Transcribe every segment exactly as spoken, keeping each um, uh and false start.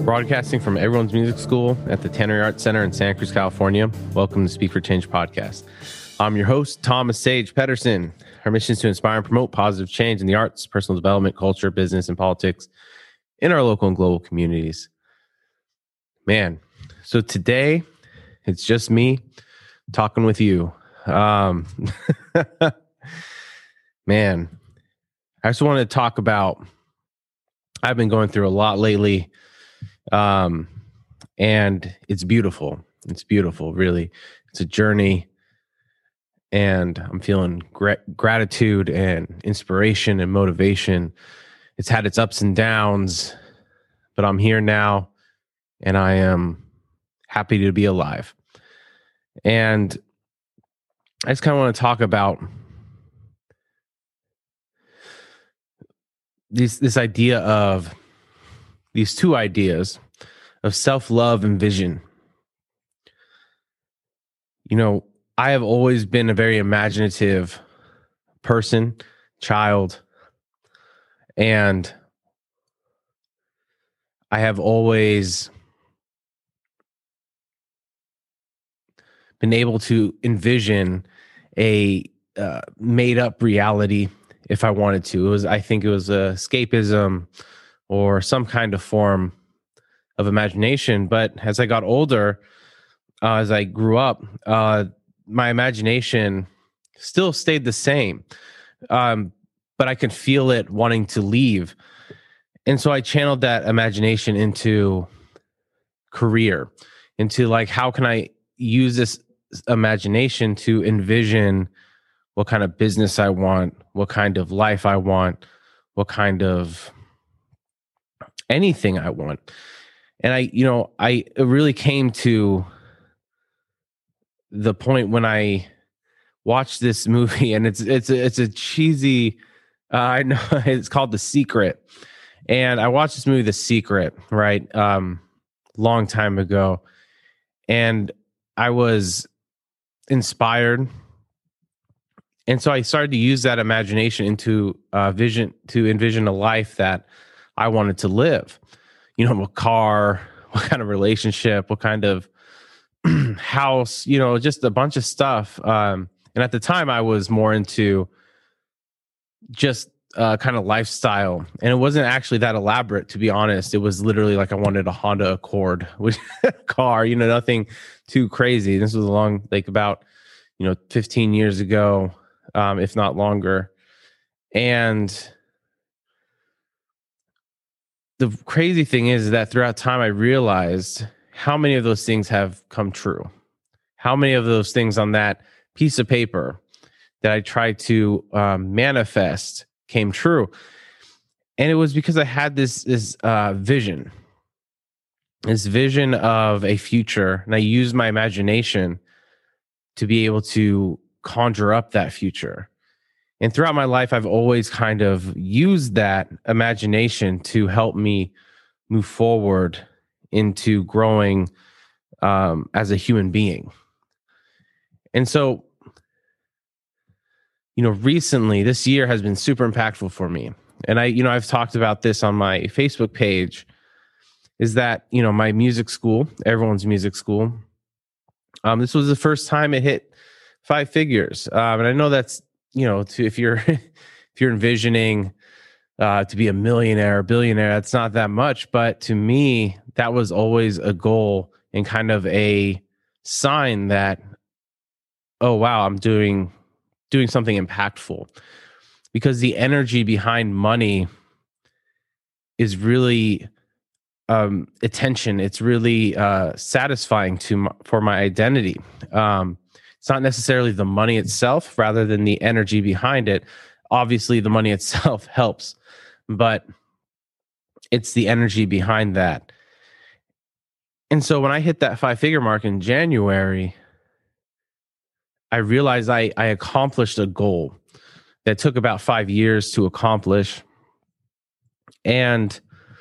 Broadcasting from Everyone's Music School at the Tannery Arts Center in Santa Cruz, California. Welcome to Speak for Change podcast. I'm your host, Thomas Sage Pedersen. Our mission is to inspire and promote positive change in the arts, personal development, culture, business, and politics in our local and global communities. Man, so today it's just me talking with you. Um, man, I just wanted to talk about, I've been going through a lot lately. Um, and it's beautiful. It's beautiful, really. It's a journey, and I'm feeling gra- gratitude and inspiration and motivation. It's had its ups and downs, but I'm here now, and I am happy to be alive. And I just kind of want to talk about this, this idea of these two ideas of self-love and vision. You know, I have always been a very imaginative person, child, and I have always been able to envision a uh, made-up reality if I wanted to. It was, I think it was a escapism or some kind of form of imagination. But as I got older, uh, as I grew up, uh, my imagination still stayed the same, um, but I could feel it wanting to leave. And so I channeled that imagination into career, into like, how can I use this imagination to envision what kind of business I want, what kind of life I want, what kind of anything I want. And I, you know, I it really came to the point when I watched this movie, and it's it's a, it's a cheesy. Uh, I know it's called The Secret, and I watched this movie, The Secret, right, um, long time ago, and I was inspired, and so I started to use that imagination into uh, vision to envision a life that I wanted to live. You know, what car, what kind of relationship, what kind of house, you know, just a bunch of stuff. Um, and at the time, I was more into just uh, kind of lifestyle. And it wasn't actually that elaborate, to be honest. It was literally like I wanted a Honda Accord, which car, you know, nothing too crazy. This was along like about, you know, fifteen years ago, um, if not longer. And the crazy thing is that throughout time, I realized how many of those things have come true. How many of those things on that piece of paper that I tried to um, manifest came true. And it was because I had this, this uh, vision, this vision of a future. And I used my imagination to be able to conjure up that future. And throughout my life, I've always kind of used that imagination to help me move forward into growing um, as a human being. And so, you know, recently, this year has been super impactful for me. And I, you know, I've talked about this on my Facebook page, is that, you know, my music school, Everyone's Music School, um, this was the first time it hit five figures. Um, and I know that's, you know, to, if you're if you're envisioning uh, to be a millionaire or billionaire, that's not that much. But to me, that was always a goal and kind of a sign that, oh wow, I'm doing doing something impactful. Because the energy behind money is really um, attention. It's really uh, satisfying to my, for my identity. Um, It's not necessarily the money itself, rather than the energy behind it. Obviously, the money itself helps, but it's the energy behind that. And so when I hit that five-figure mark in January, I realized I, I accomplished a goal that took about five years to accomplish. And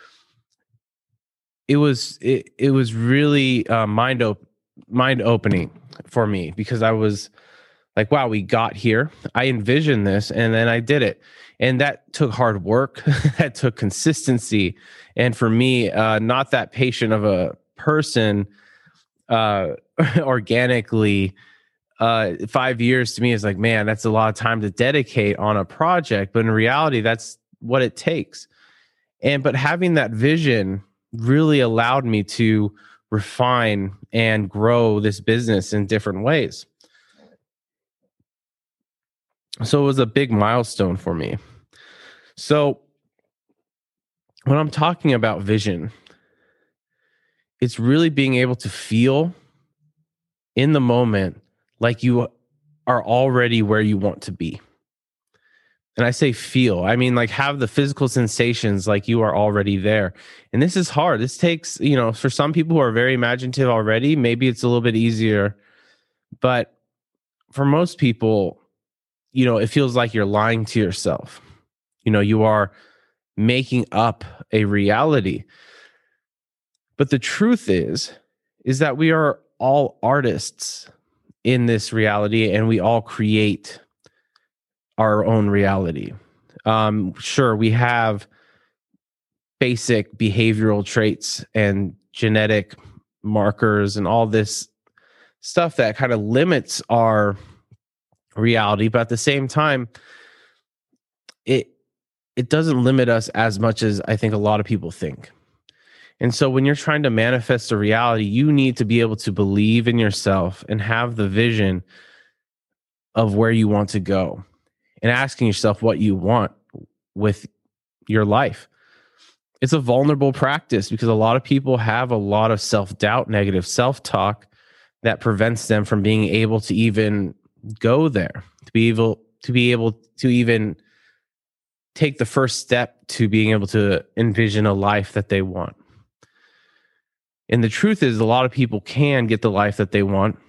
it was it, it was really uh, mind op- mind opening for me, because I was like, wow, we got here. I envisioned this and then I did it. And that took hard work. That took consistency. And for me, uh, not that patient of a person, uh, organically, uh, five years to me is like, man, that's a lot of time to dedicate on a project. But in reality, that's what it takes. And, but having that vision really allowed me to refine and grow this business in different ways. So it was a big milestone for me. So when I'm talking about vision, it's really being able to feel in the moment like you are already where you want to be. And I say feel, I mean like have the physical sensations like you are already there. And this is hard. This takes, you know, for some people who are very imaginative already, maybe it's a little bit easier. But for most people, you know, it feels like you're lying to yourself. You know, you are making up a reality. But the truth is, is that we are all artists in this reality and we all create our own reality. Um, sure, we have basic behavioral traits and genetic markers and all this stuff that kind of limits our reality, but at the same time, it it doesn't limit us as much as I think a lot of people think. And so when you're trying to manifest a reality, you need to be able to believe in yourself and have the vision of where you want to go and asking yourself what you want with your life. It's a vulnerable practice because a lot of people have a lot of self-doubt, negative self-talk that prevents them from being able to even go there, to be able to be able to even take the first step to being able to envision a life that they want. And the truth is, a lot of people can get the life that they want.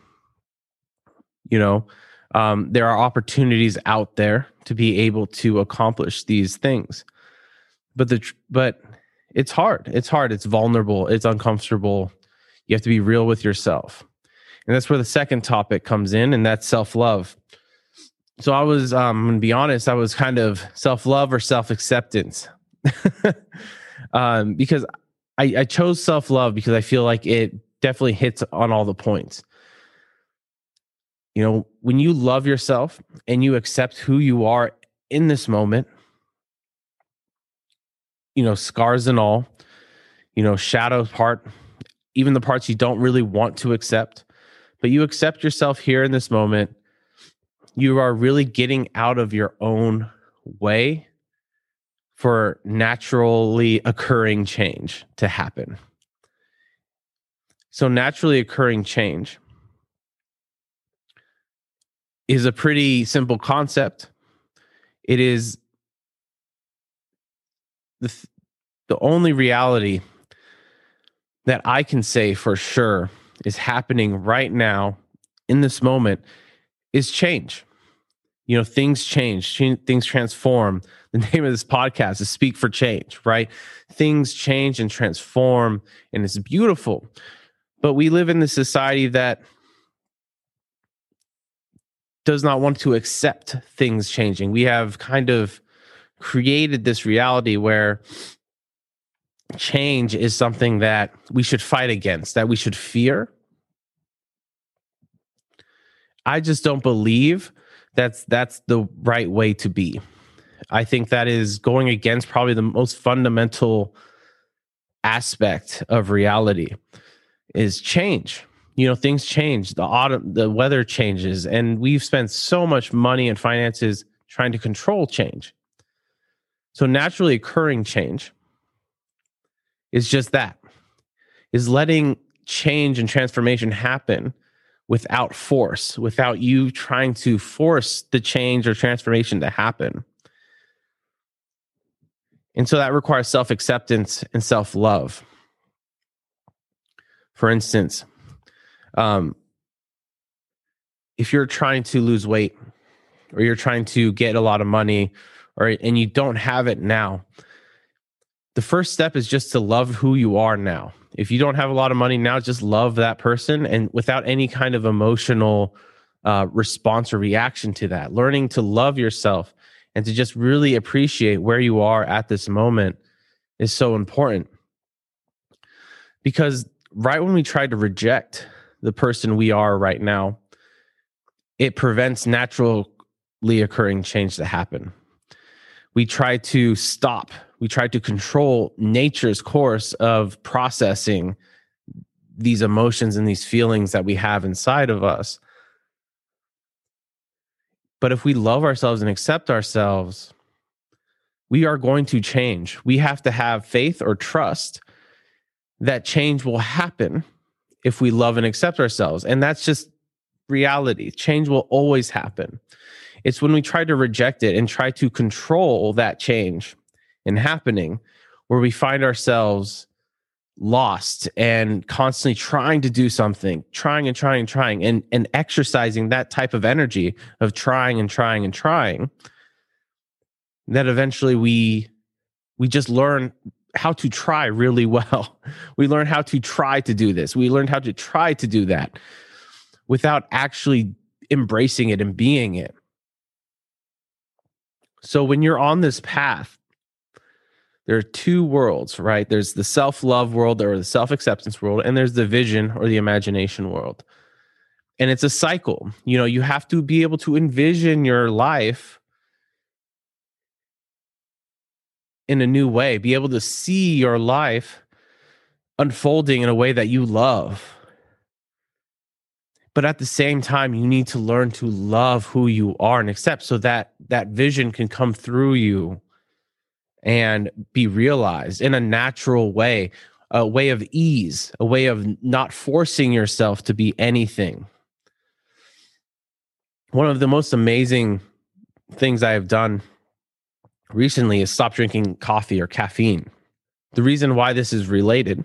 You know, um, there are opportunities out there to be able to accomplish these things. But the tr- but it's hard. It's hard. It's vulnerable. It's uncomfortable. You have to be real with yourself. And that's where the second topic comes in, and that's self-love. So I was, um, I'm going to be honest, I was kind of self-love or self-acceptance. um, because I, I chose self-love because I feel like it definitely hits on all the points. You know, when you love yourself and you accept who you are in this moment, you know, scars and all, you know, shadow part, even the parts you don't really want to accept, but you accept yourself here in this moment, you are really getting out of your own way for naturally occurring change to happen. So naturally occurring change is a pretty simple concept. It is the, th- the only reality that I can say for sure is happening right now in this moment is change. You know, things change, ch- things transform. The name of this podcast is Speak for Change, right? Things change and transform, and it's beautiful. But we live in this society that does not want to accept things changing. We have kind of created this reality where change is something that we should fight against, that we should fear. I just don't believe that's that's the right way to be. I think that is going against probably the most fundamental aspect of reality is change. You know, things change. The autumn, the weather changes, and we've spent so much money and finances trying to control change. So naturally occurring change is just that, is letting change and transformation happen without force, without you trying to force the change or transformation to happen. And so that requires self-acceptance and self-love. For instance, um, if you're trying to lose weight or you're trying to get a lot of money or and you don't have it now, the first step is just to love who you are now. If you don't have a lot of money now, just love that person and without any kind of emotional uh, response or reaction to that. Learning to love yourself and to just really appreciate where you are at this moment is so important. Because right when we try to reject the person we are right now, it prevents naturally occurring change to happen. We try to stop, we try to control nature's course of processing these emotions and these feelings that we have inside of us. But if we love ourselves and accept ourselves, we are going to change. We have to have faith or trust that change will happen if we love and accept ourselves. And that's just reality. Change will always happen. It's when we try to reject it and try to control that change and happening where we find ourselves lost and constantly trying to do something, trying and trying and trying, and, and exercising that type of energy of trying and trying and trying, that eventually we we just learn how to try really well. We learn how to try to do this. We learned how to try to do that without actually embracing it and being it. So when you're on this path, there are two worlds, right? There's the self-love world or the self-acceptance world, and there's the vision or the imagination world. And it's a cycle. You know, you have to be able to envision your life in a new way, be able to see your life unfolding in a way that you love. But at the same time, you need to learn to love who you are and accept so that that vision can come through you and be realized in a natural way, a way of ease, a way of not forcing yourself to be anything. One of the most amazing things I have done recently is stop drinking coffee or caffeine. The reason why this is related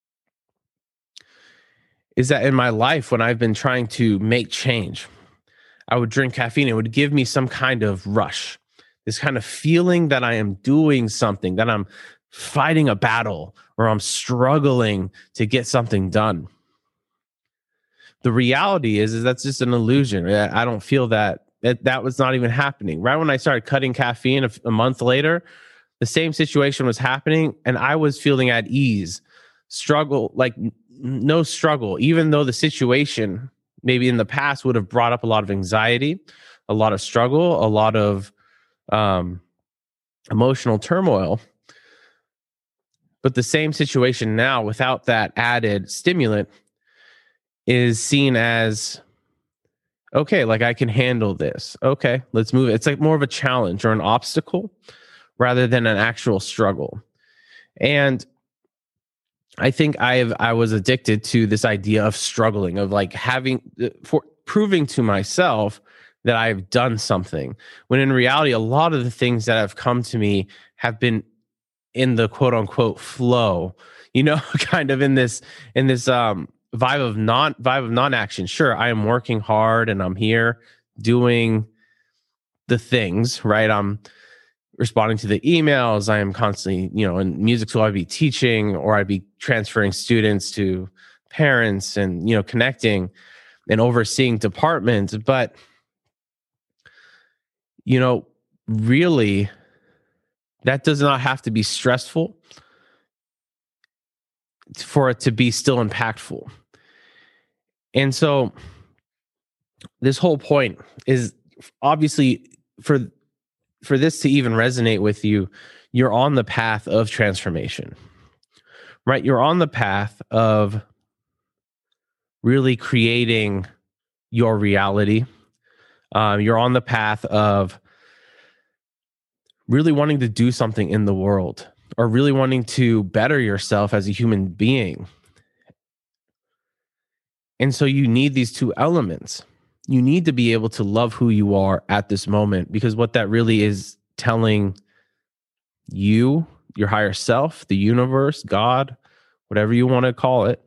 is that in my life, when I've been trying to make change, I would drink caffeine. It would give me some kind of rush, this kind of feeling that I am doing something, that I'm fighting a battle or I'm struggling to get something done. The reality is, is that's just an illusion. I don't feel that. That, that was not even happening. Right when I started cutting caffeine a, a month later, the same situation was happening and I was feeling at ease, struggle, like n- no struggle, even though the situation maybe in the past would have brought up a lot of anxiety, a lot of struggle, a lot of um, emotional turmoil. But the same situation now without that added stimulant is seen as, okay, like I can handle this. Okay, let's move it. It's like more of a challenge or an obstacle rather than an actual struggle. And I think I've I was addicted to this idea of struggling, of like having for proving to myself that I've done something. When in reality, a lot of the things that have come to me have been in the quote unquote flow, you know, kind of in this in this um vibe of non vibe of non-action. Sure, I am working hard and I'm here doing the things, right? I'm responding to the emails. I am constantly, you know, in music school, I'd be teaching or I'd be transferring students to parents and, you know, connecting and overseeing departments. But, you know, really, that does not have to be stressful for it to be still impactful. And so this whole point is obviously for for this to even resonate with you, you're on the path of transformation, right? You're on the path of really creating your reality. Um, you're on the path of really wanting to do something in the world or really wanting to better yourself as a human being. And so you need these two elements. You need to be able to love who you are at this moment, because what that really is telling you, your higher self, the universe, God, whatever you want to call it,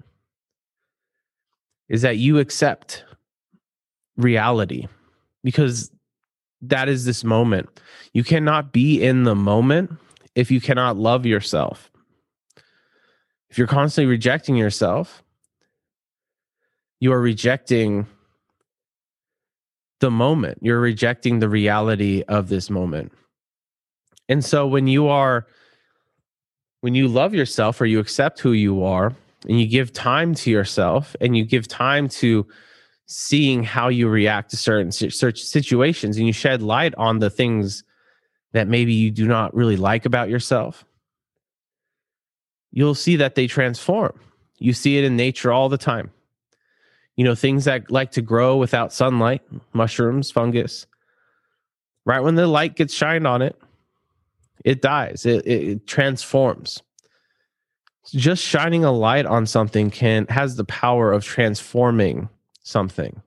is that you accept reality, because that is this moment. You cannot be in the moment if you cannot love yourself. If you're constantly rejecting yourself, you are rejecting the moment. You're rejecting the reality of this moment. And so when you are, when you love yourself or you accept who you are and you give time to yourself and you give time to seeing how you react to certain certain situations and you shed light on the things that maybe you do not really like about yourself, you'll see that they transform. You see it in nature all the time. You know, things that like to grow without sunlight, mushrooms, fungus, right when the light gets shined on it, it dies, it, it, it transforms. Just shining a light on something can has the power of transforming something.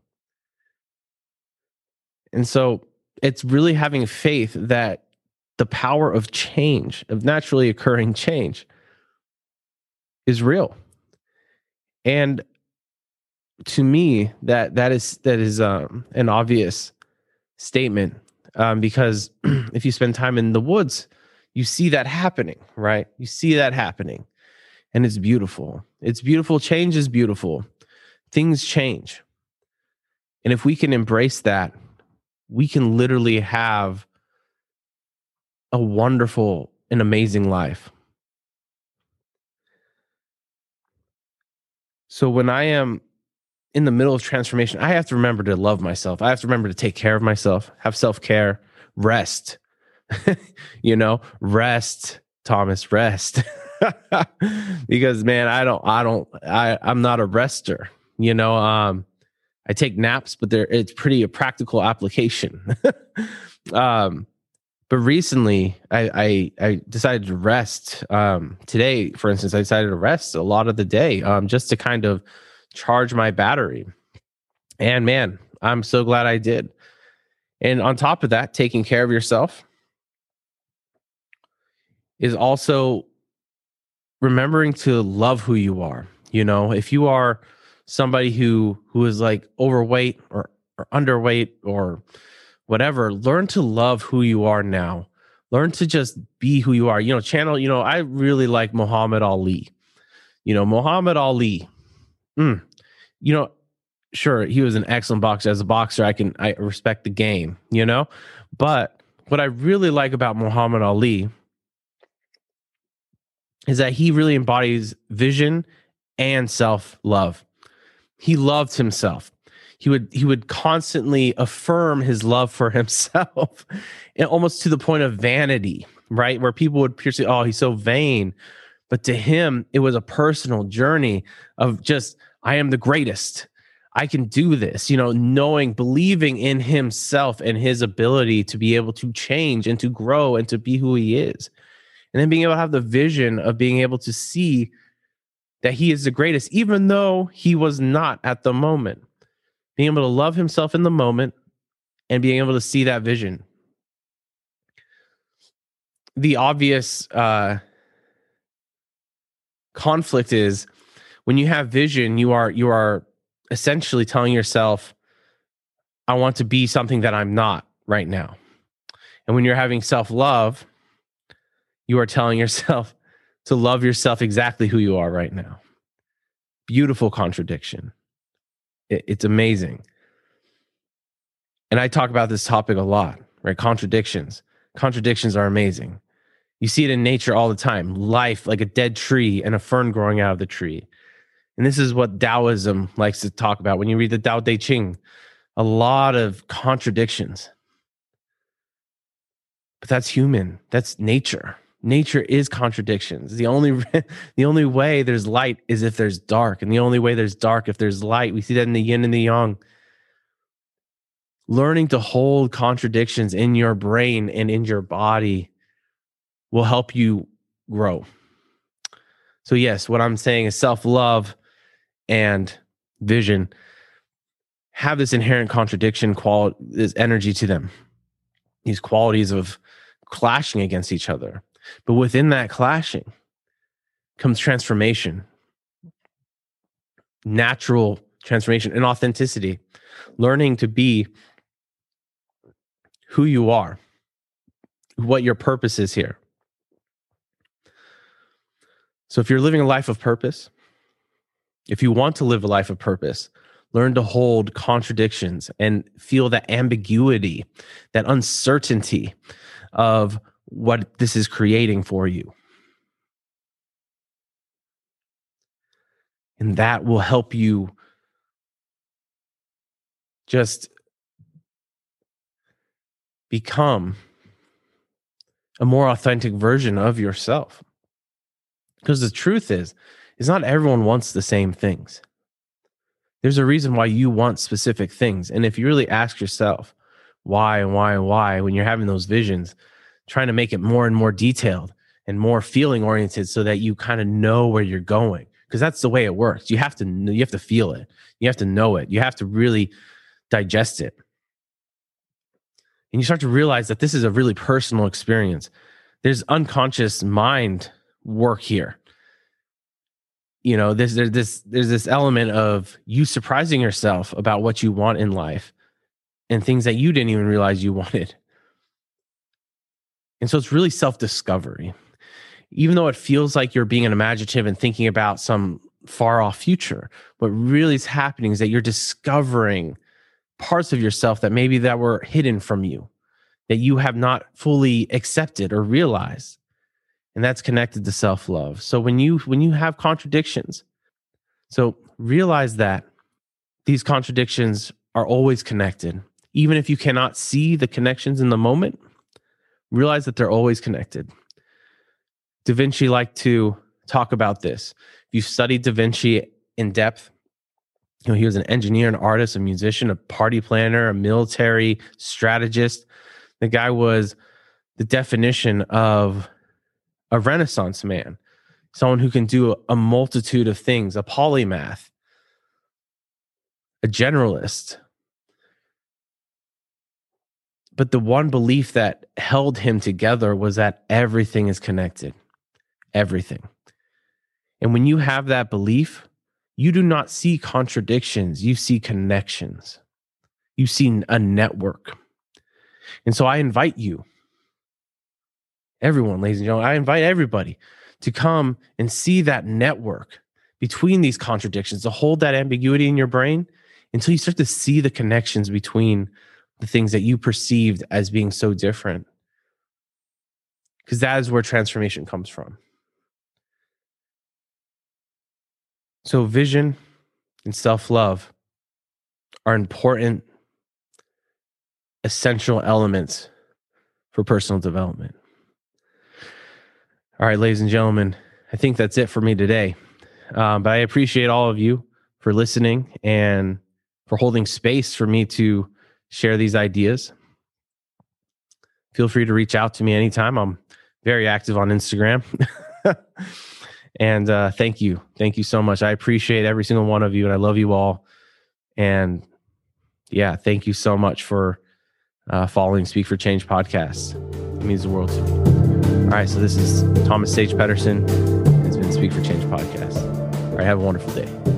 And so it's really having faith that the power of change, of naturally occurring change, is real. And to me, that that is that is um, an obvious statement, um, because if you spend time in the woods, you see that happening, right? You see that happening, and it's beautiful. It's beautiful. Change is beautiful. Things change, and if we can embrace that, we can literally have a wonderful and amazing life. So when I am in the middle of transformation, I have to remember to love myself. I have to remember to take care of myself, have self-care, rest. you know, rest, Thomas, rest. Because man, I don't, I don't, I, I'm not a rester. You know, um, I take naps, but they're it's pretty a practical application. um, but recently, I, I I decided to rest. Um, today, for instance, I decided to rest a lot of the day, um, just to kind of charge my battery. And man, I'm so glad I did. And on top of that, taking care of yourself is also remembering to love who you are. You know, if you are somebody who who is like overweight or, or underweight or whatever, learn to love who you are now. Learn to just be who you are. You know, channel, you know, I really like Muhammad Ali. You know, Muhammad Ali. Mm, you know, sure, he was an excellent boxer. As a boxer, I can I respect the game, you know? But what I really like about Muhammad Ali is that he really embodies vision and self-love. He loved himself. He would he would constantly affirm his love for himself, and almost to the point of vanity, right? Where people would say, "Oh, he's so vain," but to him, it was a personal journey of just, "I am the greatest. I can do this." You know, knowing, believing in himself and his ability to be able to change and to grow and to be who he is, and then being able to have the vision of being able to see that he is the greatest, even though he was not at the moment. Being able to love himself in the moment and being able to see that vision. The obvious uh, conflict is when you have vision, you are you are essentially telling yourself, I want to be something that I'm not right now. And when you're having self-love, you are telling yourself to love yourself exactly who you are right now. Beautiful contradiction. It, it's amazing. And I talk about this topic a lot, right? Contradictions. Contradictions are amazing. You see it in nature all the time. Life, like a dead tree and a fern growing out of the tree. And this is what Taoism likes to talk about. When you read the Tao Te Ching, a lot of contradictions. But that's human. That's nature. Nature is contradictions. The only the only way there's light is if there's dark, and the only way there's dark if there's light. We see that in the yin and the yang. Learning to hold contradictions in your brain and in your body will help you grow. So yes, what I'm saying is self-love and vision have this inherent contradiction, quality, this energy to them. These qualities of clashing against each other. But within that clashing comes transformation, natural transformation and authenticity, learning to be who you are, what your purpose is here. So if you're living a life of purpose, if you want to live a life of purpose, Learn to hold contradictions and feel that ambiguity, that uncertainty of what this is creating for you. And that will help you just become a more authentic version of yourself. Because the truth is, is not everyone wants the same things. There's a reason why you want specific things. And if you really ask yourself why and why and why, when you're having those visions, trying to make it more and more detailed and more feeling oriented so that you kind of know where you're going. Because that's the way it works. You have to you have to feel it. You have to know it. You have to really digest it. And you start to realize that this is a really personal experience. There's unconscious mind work here. You know, there's, there's this there's this element of you surprising yourself about what you want in life and things that you didn't even realize you wanted. And so it's really self-discovery. Even though it feels like you're being an imaginative and thinking about some far off future, what really is happening is that you're discovering parts of yourself that maybe that were hidden from you, that you have not fully accepted or realized. And that's connected to self-love. So when you when you have contradictions, so realize that these contradictions are always connected. Even if you cannot see the connections in the moment, realize that they're always connected. Da Vinci liked to talk about this. If you studied Da Vinci in depth, you know, he was an engineer, an artist, a musician, a party planner, a military strategist. The guy was the definition of a Renaissance man, someone who can do a multitude of things, a polymath, a generalist. But the one belief that held him together was that everything is connected. Everything. And when you have that belief, you do not see contradictions. You see connections. You see a network. And so I invite you, everyone, ladies and gentlemen, I invite everybody to come and see that network between these contradictions, to hold that ambiguity in your brain until you start to see the connections between the things that you perceived as being so different. Because that is where transformation comes from. So vision and self-love are important, essential elements for personal development. All right, ladies and gentlemen, I think that's it for me today. Um, but I appreciate all of you for listening and for holding space for me to share these ideas. Feel free to reach out to me anytime. I'm very active on Instagram. And uh, thank you. Thank you so much. I appreciate every single one of you, and I love you all. And yeah, thank you so much for uh, following Speak for Change podcast. It means the world to me. All right, so this is Thomas Sage Pedersen. It's been Speak for Change podcast. All right, have a wonderful day.